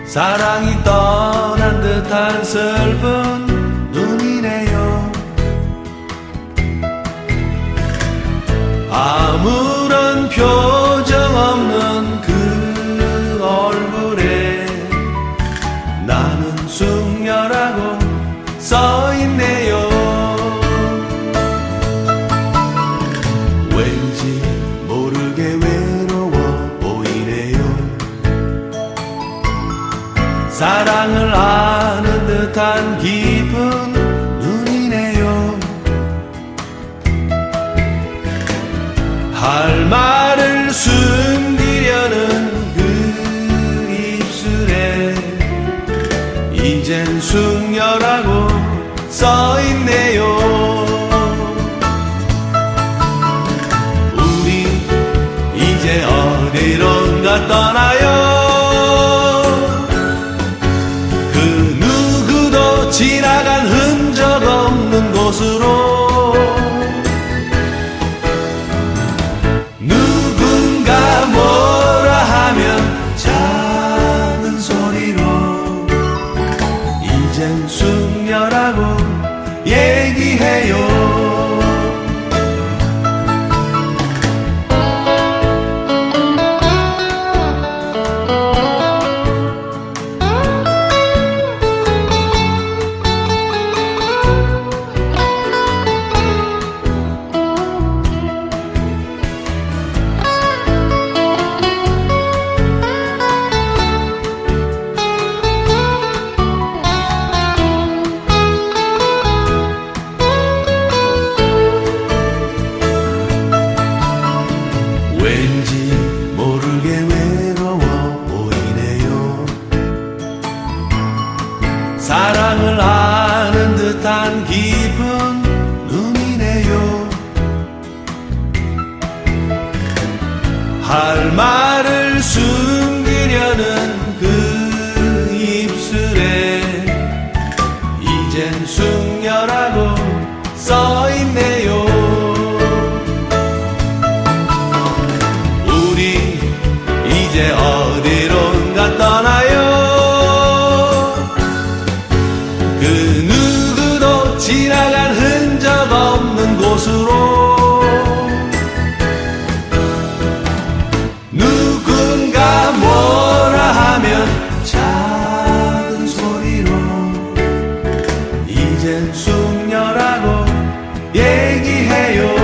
사랑이 떠난 듯한 슬픈 눈이네요. 아무런 표정 없는 그 얼굴에 나는 숙녀라고 써있네요. 왠지 모르게 외로워 보이네요. 사랑을 아는 듯한 깊은 눈이네요. 할 말을 숨기려는 그 입술에 이젠 숙녀라고 써있네요. 우리 이제 어디론가 떠나요. 지나간 흔적 없는 곳으로 누군가 뭐라 하면 작은 소리로 이젠 숙녀라고 얘기해요. 왠지 모르게 외로워 보이네요. 사랑을 아는 듯한 깊은 눈이네요. 할 말을 숨기려는 그 입술에 이젠 숙녀라고 써있네요. 이제 어디론가 떠나요. 그 누구도 지나간 흔적 없는 곳으로 누군가 뭐라 하면 작은 소리로 이젠 숙녀라고 얘기해요.